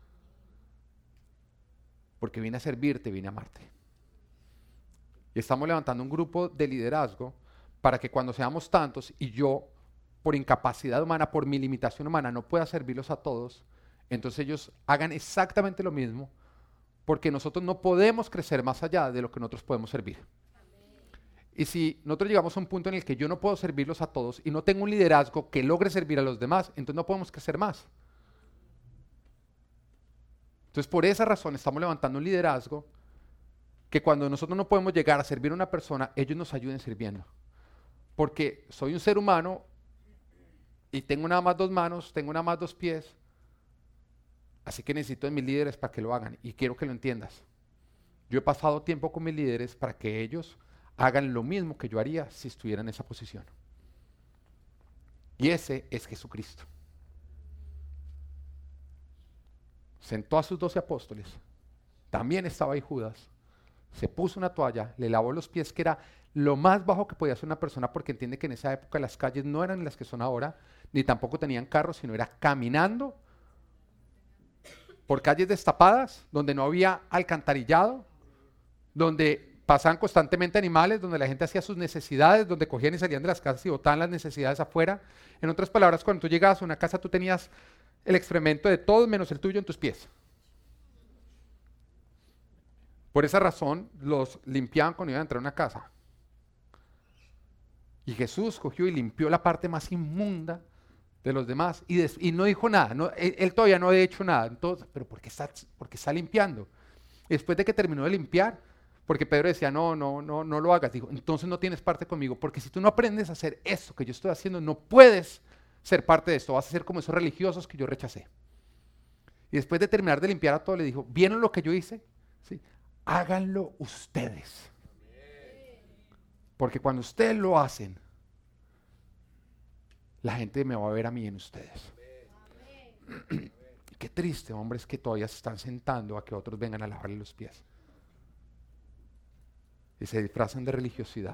Porque vine a servirte, vine a amarte. Y estamos levantando un grupo de liderazgo para que cuando seamos tantos y yo, por incapacidad humana, por mi limitación humana, no pueda servirlos a todos, entonces ellos hagan exactamente lo mismo, porque nosotros no podemos crecer más allá de lo que nosotros podemos servir. Y si nosotros llegamos a un punto en el que yo no puedo servirlos a todos y no tengo un liderazgo que logre servir a los demás, entonces no podemos crecer más. Entonces, por esa razón estamos levantando un liderazgo que cuando nosotros no podemos llegar a servir a una persona, ellos nos ayuden sirviendo. Porque soy un ser humano y tengo nada más dos manos, tengo nada más dos pies. Así que necesito de mis líderes para que lo hagan. Y quiero que lo entiendas. Yo he pasado tiempo con mis líderes para que ellos hagan lo mismo que yo haría si estuviera en esa posición. Y ese es Jesucristo. Sentó a sus doce apóstoles. También estaba ahí Judas. Se puso una toalla, le lavó los pies, que era lo más bajo que podía hacer una persona, porque entiende que en esa época las calles no eran las que son ahora, ni tampoco tenían carros, sino era caminando por calles destapadas, donde no había alcantarillado, donde pasaban constantemente animales, donde la gente hacía sus necesidades, donde cogían y salían de las casas y botaban las necesidades afuera. En otras palabras, cuando tú llegabas a una casa, tú tenías el excremento de todos menos el tuyo en tus pies. Por esa razón, los limpiaban cuando iban a entrar a una casa. Y Jesús cogió y limpió la parte más inmunda de los demás y, des, y no dijo nada. No, él, él todavía no había hecho nada. Entonces, ¿pero por qué está, por qué está limpiando? Y después de que terminó de limpiar, porque Pedro decía, no, no, no, no lo hagas. Dijo, entonces no tienes parte conmigo, porque si tú no aprendes a hacer eso que yo estoy haciendo, no puedes ser parte de esto. Vas a ser como esos religiosos que yo rechacé. Y después de terminar de limpiar a todo, le dijo, ¿vieron lo que yo hice? ¿Sí? Háganlo ustedes. Porque cuando ustedes lo hacen, la gente me va a ver a mí en ustedes. Qué triste, hombres, que todavía se están sentando a que otros vengan a lavarle los pies. Y se disfrazan de religiosidad.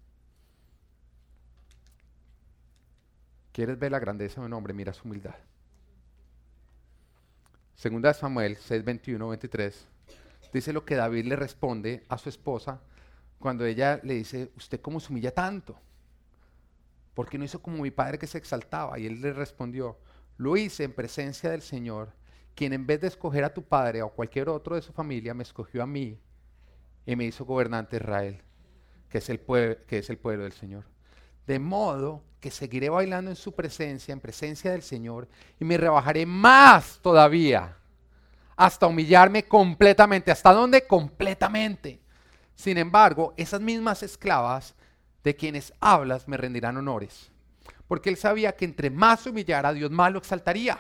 ¿Quieres ver la grandeza de un hombre? Mira su humildad. Segunda de Samuel seis, veintiuno, veintitrés. Dice lo que David le responde a su esposa cuando ella le dice, ¿usted cómo se humilla tanto? ¿Por qué no hizo como mi padre que se exaltaba? Y él le respondió, lo hice en presencia del Señor, quien en vez de escoger a tu padre o cualquier otro de su familia, me escogió a mí y me hizo gobernante de Israel, que es el pueblo, que es el pueblo del Señor. De modo que seguiré bailando en su presencia, en presencia del Señor, y me rebajaré más todavía, hasta humillarme completamente. ¿Hasta dónde? Completamente. Sin embargo, esas mismas esclavas de quienes hablas me rendirán honores, porque él sabía que entre más humillara, Dios más lo exaltaría.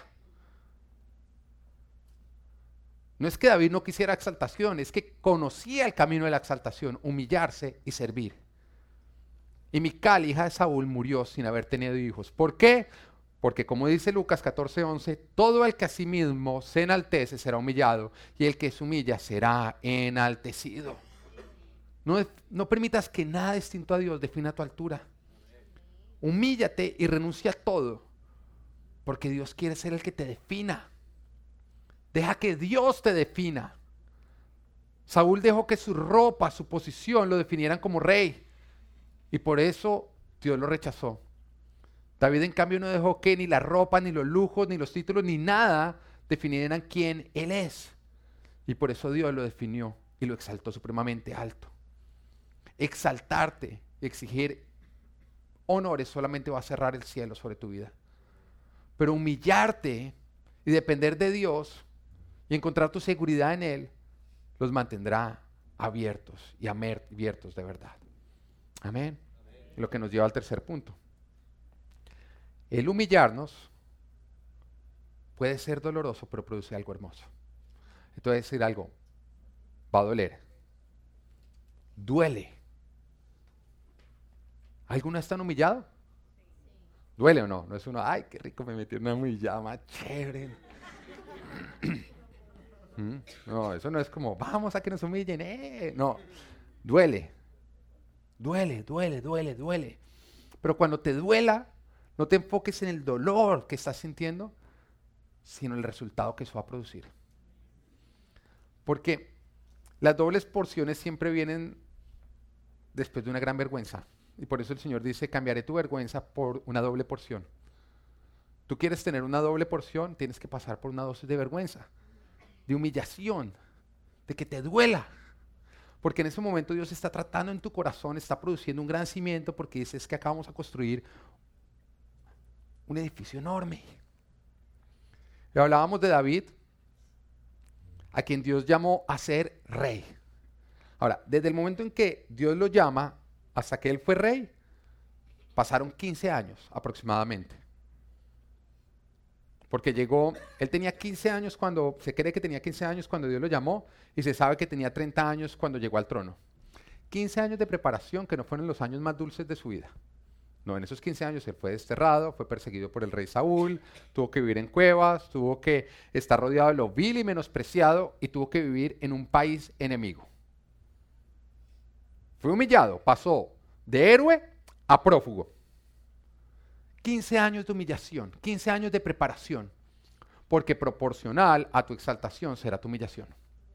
No es que David no quisiera exaltación, es que conocía el camino de la exaltación, humillarse y servir. Y Mical, hija de Saúl, murió sin haber tenido hijos. ¿Por qué? Porque como dice Lucas catorce, once, todo el que a sí mismo se enaltece será humillado, y el que se humilla será enaltecido. No, no permitas que nada distinto a Dios defina tu altura. Humíllate y renuncia a todo, porque Dios quiere ser el que te defina. Deja que Dios te defina. Saúl dejó que su ropa, su posición lo definieran como rey, y por eso Dios lo rechazó. David, en cambio, no dejó que ni la ropa, ni los lujos, ni los títulos, ni nada definieran quién él es. Y por eso Dios lo definió y lo exaltó supremamente alto. Exaltarte y exigir honores solamente va a cerrar el cielo sobre tu vida. Pero humillarte y depender de Dios y encontrar tu seguridad en Él, los mantendrá abiertos y abiertos de verdad. Amén. Amén. Lo que nos lleva al tercer punto. El humillarnos puede ser doloroso, pero produce algo hermoso. Entonces, decir algo, va a doler. Duele. ¿Alguna vez están humillado? ¿Duele o no? No es uno, ay, qué rico me metí en una humillada más chévere. No, eso no es como, vamos a que nos humillen. Eh. No, duele. Duele, duele, duele, duele. Pero cuando te duela, no te enfoques en el dolor que estás sintiendo, sino en el resultado que eso va a producir. Porque las dobles porciones siempre vienen después de una gran vergüenza. Y por eso el Señor dice, cambiaré tu vergüenza por una doble porción. Tú quieres tener una doble porción, tienes que pasar por una dosis de vergüenza, de humillación, de que te duela. Porque en ese momento Dios está tratando en tu corazón, está produciendo un gran cimiento, porque dices que acá vamos a construir un edificio enorme. Y hablábamos de David, a quien Dios llamó a ser rey. Ahora, desde el momento en que Dios lo llama hasta que él fue rey, pasaron quince años aproximadamente. Porque llegó, él tenía quince años cuando, se cree que tenía quince años cuando Dios lo llamó y se sabe que tenía treinta años cuando llegó al trono. quince años de preparación que no fueron los años más dulces de su vida. No, en esos quince años él fue desterrado, fue perseguido por el rey Saúl, tuvo que vivir en cuevas, tuvo que estar rodeado de lo vil y menospreciado y tuvo que vivir en un país enemigo. Fue humillado, pasó de héroe a prófugo. quince años de humillación, quince años de preparación, porque proporcional a tu exaltación será tu humillación.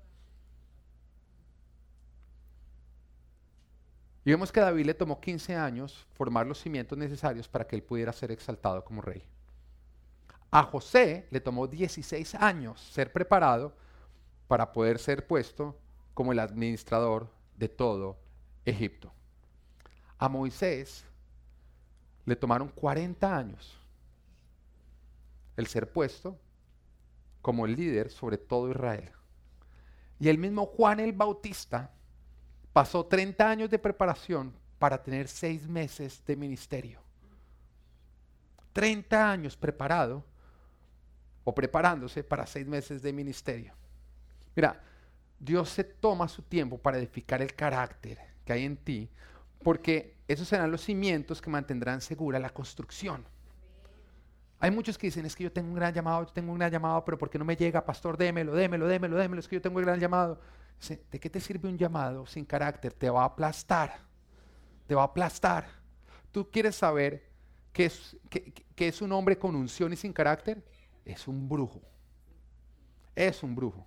Y vemos que a David le tomó quince años formar los cimientos necesarios para que él pudiera ser exaltado como rey. A José le tomó dieciséis años ser preparado para poder ser puesto como el administrador de todo Egipto. A Moisés le tomaron cuarenta años el ser puesto como el líder sobre todo Israel. Y el mismo Juan el Bautista pasó treinta años de preparación para tener seis meses de ministerio. treinta años preparado o preparándose para seis meses de ministerio. Mira, Dios se toma su tiempo para edificar el carácter que hay en ti, porque esos serán los cimientos que mantendrán segura la construcción. Hay muchos que dicen, es que yo tengo un gran llamado, yo tengo un gran llamado, pero ¿por qué no me llega, pastor? Démelo, démelo, démelo, démelo, es que yo tengo un gran llamado. ¿De qué te sirve un llamado sin carácter? Te va a aplastar, te va a aplastar. ¿Tú quieres saber qué es, qué, qué es un hombre con unción y sin carácter? Es un brujo, es un brujo.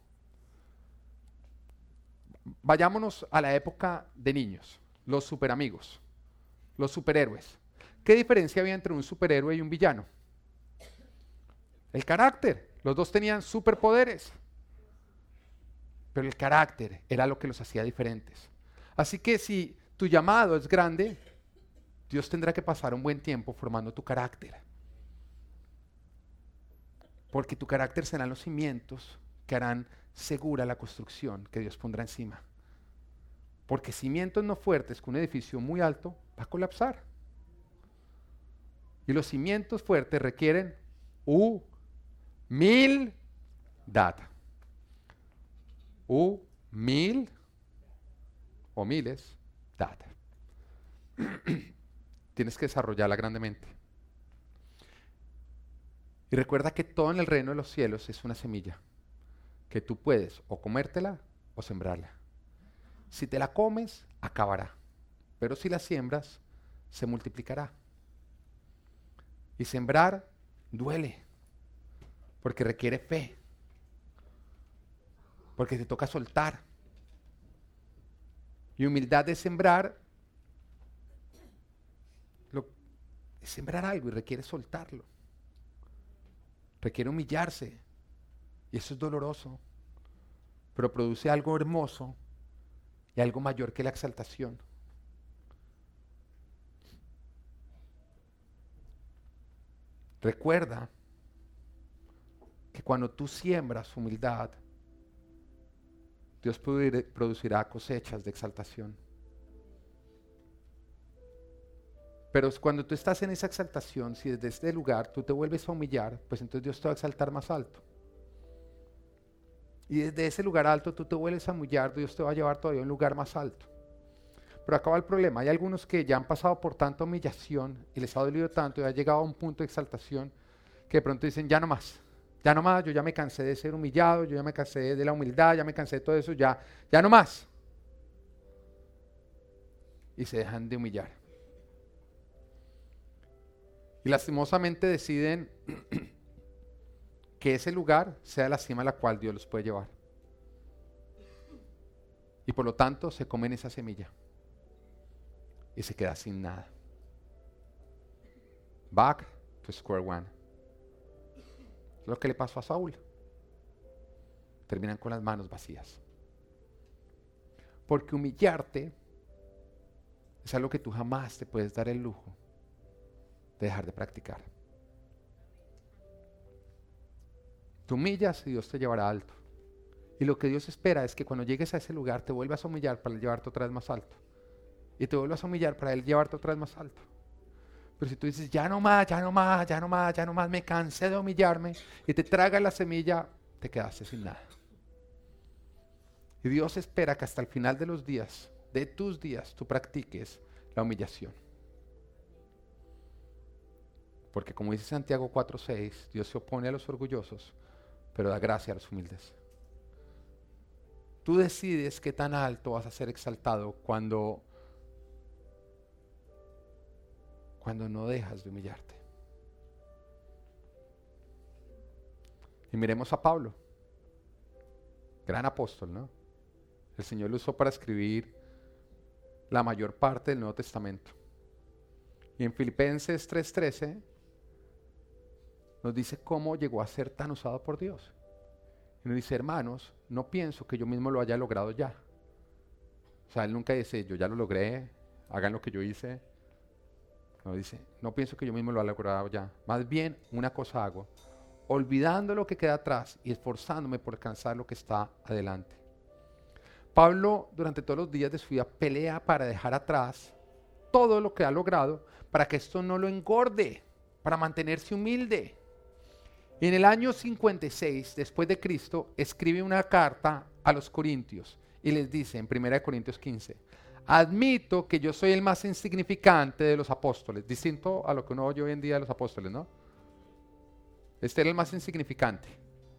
Vayámonos a la época de niños, los superamigos, los superhéroes. ¿Qué diferencia había entre un superhéroe y un villano? El carácter. Los dos tenían superpoderes, pero el carácter era lo que los hacía diferentes. Así que si tu llamado es grande, Dios tendrá que pasar un buen tiempo formando tu carácter. Porque tu carácter serán los cimientos que harán segura la construcción que Dios pondrá encima. Porque cimientos no fuertes con un edificio muy alto va a colapsar. Y los cimientos fuertes requieren humildad. Humil o miles, dad. Tienes que desarrollarla grandemente. Y recuerda que todo en el reino de los cielos es una semilla que tú puedes o comértela o sembrarla. Si te la comes, acabará. Pero si la siembras, se multiplicará. Y sembrar duele, porque requiere fe, porque te toca soltar. Y humildad es sembrar, lo, es sembrar algo y requiere soltarlo. Requiere humillarse. Y eso es doloroso, pero produce algo hermoso y algo mayor que la exaltación. Recuerda que cuando tú siembras humildad, Dios producirá cosechas de exaltación. Pero cuando tú estás en esa exaltación, si desde este lugar tú te vuelves a humillar, pues entonces Dios te va a exaltar más alto. Y desde ese lugar alto tú te vuelves a humillar, Dios te va a llevar todavía a un lugar más alto. Pero acá va el problema, hay algunos que ya han pasado por tanta humillación y les ha dolido tanto y ha llegado a un punto de exaltación que de pronto dicen, ya no más, ya no más, yo ya me cansé de ser humillado, yo ya me cansé de la humildad, ya me cansé de todo eso, ya, ya no más. Y se dejan de humillar. Y lastimosamente deciden que ese lugar sea la cima a la cual Dios los puede llevar. Y por lo tanto se comen esa semilla. Y se queda sin nada. Back to square one. Lo que le pasó a Saúl. Terminan con las manos vacías. Porque humillarte es algo que tú jamás te puedes dar el lujo de dejar de practicar. Te humillas y Dios te llevará alto. Y lo que Dios espera es que cuando llegues a ese lugar te vuelvas a humillar para llevarte otra vez más alto. Y te vuelvas a humillar para Él llevarte otra vez más alto. Pero si tú dices, ya no más, ya no más, ya no más, ya no más, me cansé de humillarme, y te tragas la semilla, te quedaste sin nada. Y Dios espera que hasta el final de los días, de tus días, tú practiques la humillación. Porque como dice Santiago cuatro seis, Dios se opone a los orgullosos, pero da gracia a los humildes. Tú decides qué tan alto vas a ser exaltado cuando, cuando no dejas de humillarte. Y miremos a Pablo, gran apóstol, ¿no? El Señor lo usó para escribir la mayor parte del Nuevo Testamento. Y en Filipenses tres trece nos dice cómo llegó a ser tan usado por Dios. Y nos dice, hermanos, no pienso que yo mismo lo haya logrado ya. O sea, él nunca dice, yo ya lo logré, hagan lo que yo hice. No dice, no pienso que yo mismo lo haya logrado ya. Más bien, una cosa hago, olvidando lo que queda atrás y esforzándome por alcanzar lo que está adelante. Pablo, durante todos los días de su vida, pelea para dejar atrás todo lo que ha logrado, para que esto no lo engorde, para mantenerse humilde. Y en el año cincuenta y seis, después de Cristo, escribe una carta a los corintios y les dice en primera de Corintios quince, admito que yo soy el más insignificante de los apóstoles, distinto a lo que uno oye hoy en día de los apóstoles, ¿no? Este era el más insignificante.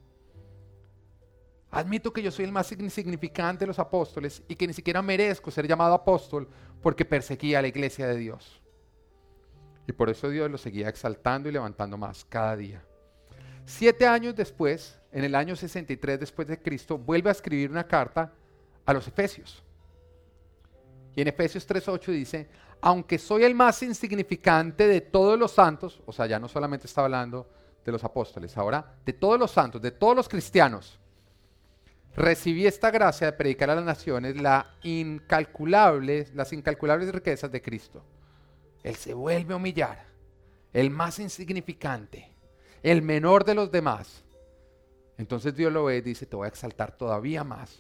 Admito que yo soy el más insignificante de los apóstoles y que ni siquiera merezco ser llamado apóstol porque perseguía a la iglesia de Dios. Y por eso Dios lo seguía exaltando y levantando más cada día. Siete años después, en el año sesenta y tres después de Cristo, vuelve a escribir una carta a los Efesios. Y en Efesios tres ocho dice, aunque soy el más insignificante de todos los santos, o sea, ya no solamente está hablando de los apóstoles, ahora de todos los santos, de todos los cristianos, recibí esta gracia de predicar a las naciones la incalculable, las incalculables riquezas de Cristo. Él se vuelve a humillar, el más insignificante, el menor de los demás. Entonces Dios lo ve y dice, te voy a exaltar todavía más.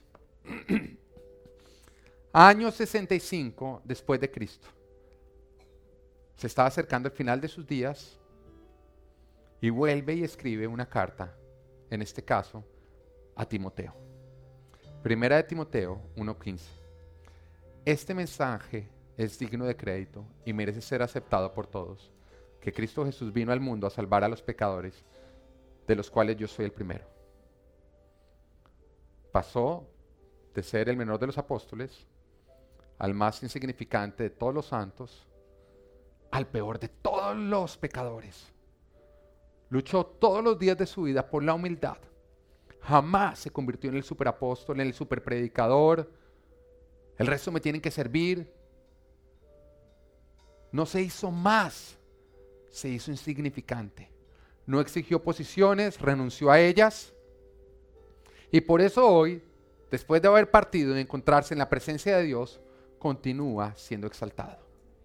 Año sesenta y cinco después de Cristo. Se estaba acercando el final de sus días y vuelve y escribe una carta, en este caso, a Timoteo. Primera de Timoteo uno quince. Este mensaje es digno de crédito y merece ser aceptado por todos, que Cristo Jesús vino al mundo a salvar a los pecadores, de los cuales yo soy el primero. Pasó de ser el menor de los apóstoles al más insignificante de todos los santos, al peor de todos los pecadores. Luchó todos los días de su vida por la humildad. Jamás se convirtió en el superapóstol, en el superpredicador. El resto me tienen que servir. No se hizo más, se hizo insignificante. No exigió posiciones, renunció a ellas. Y por eso hoy, después de haber partido y encontrarse en la presencia de Dios, continúa siendo exaltado.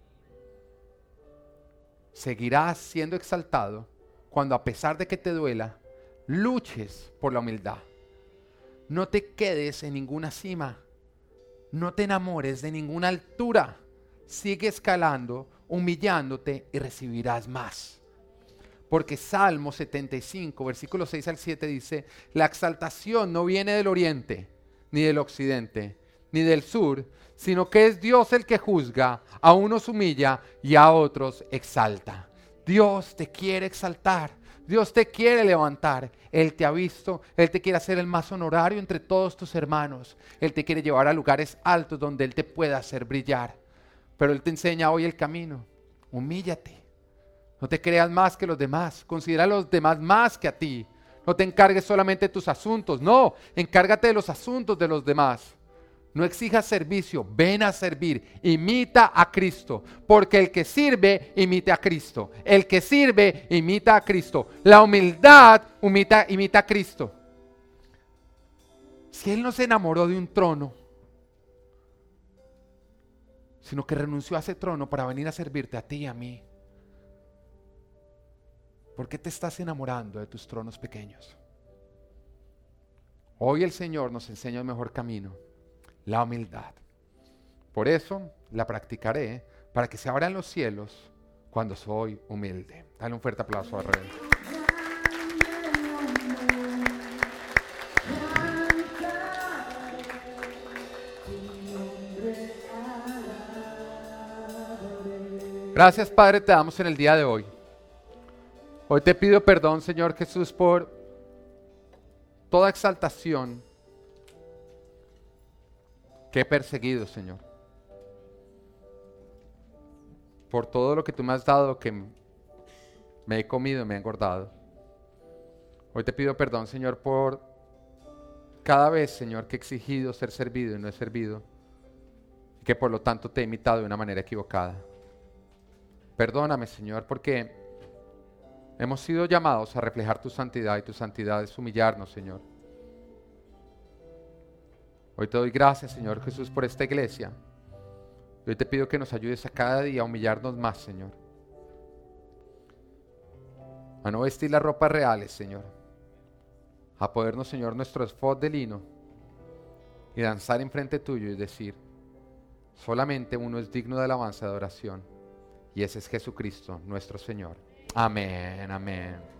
Seguirás siendo exaltado cuando, a pesar de que te duela, luches por la humildad. No te quedes en ninguna cima. No te enamores de ninguna altura. Sigue escalando, humillándote y recibirás más. Porque Salmo setenta y cinco, versículos seis al siete dice, la exaltación no viene del oriente, ni del occidente, ni del sur, sino que es Dios el que juzga, a unos humilla y a otros exalta. Dios te quiere exaltar. Dios te quiere levantar. Él te ha visto, Él te quiere hacer el más honorario entre todos tus hermanos. Él te quiere llevar a lugares altos donde Él te pueda hacer brillar. Pero Él te enseña hoy el camino. Humíllate. No te creas más que los demás. Considera a los demás más que a ti. No te encargues solamente de tus asuntos. No, encárgate de los asuntos de los demás. No exijas servicio, ven a servir, imita a Cristo, porque el que sirve, imita a Cristo. El que sirve, imita a Cristo. La humildad imita, imita a Cristo. Si Él no se enamoró de un trono, sino que renunció a ese trono para venir a servirte a ti y a mí, ¿por qué te estás enamorando de tus tronos pequeños? Hoy el Señor nos enseña el mejor camino. La humildad. Por eso la practicaré para que se abran los cielos cuando soy humilde. Dale un fuerte aplauso al Rey. Gracias, Padre, te damos en el día de hoy. Hoy te pido perdón, Señor Jesús, por toda exaltación que he perseguido, Señor. Por todo lo que tú me has dado, que me he comido, me he engordado. Hoy te pido perdón, Señor, por cada vez, Señor, que he exigido ser servido y no he servido, y que por lo tanto te he imitado de una manera equivocada. Perdóname, Señor, porque hemos sido llamados a reflejar tu santidad, y tu santidad es humillarnos, Señor. Hoy te doy gracias, Señor Jesús, por esta iglesia. Hoy te pido que nos ayudes a cada día a humillarnos más, Señor. A no vestir las ropas reales, Señor. A ponernos, Señor, nuestro efod de lino y danzar enfrente tuyo y decir: solamente uno es digno de alabanza y de adoración, y ese es Jesucristo, nuestro Señor. Amén, amén.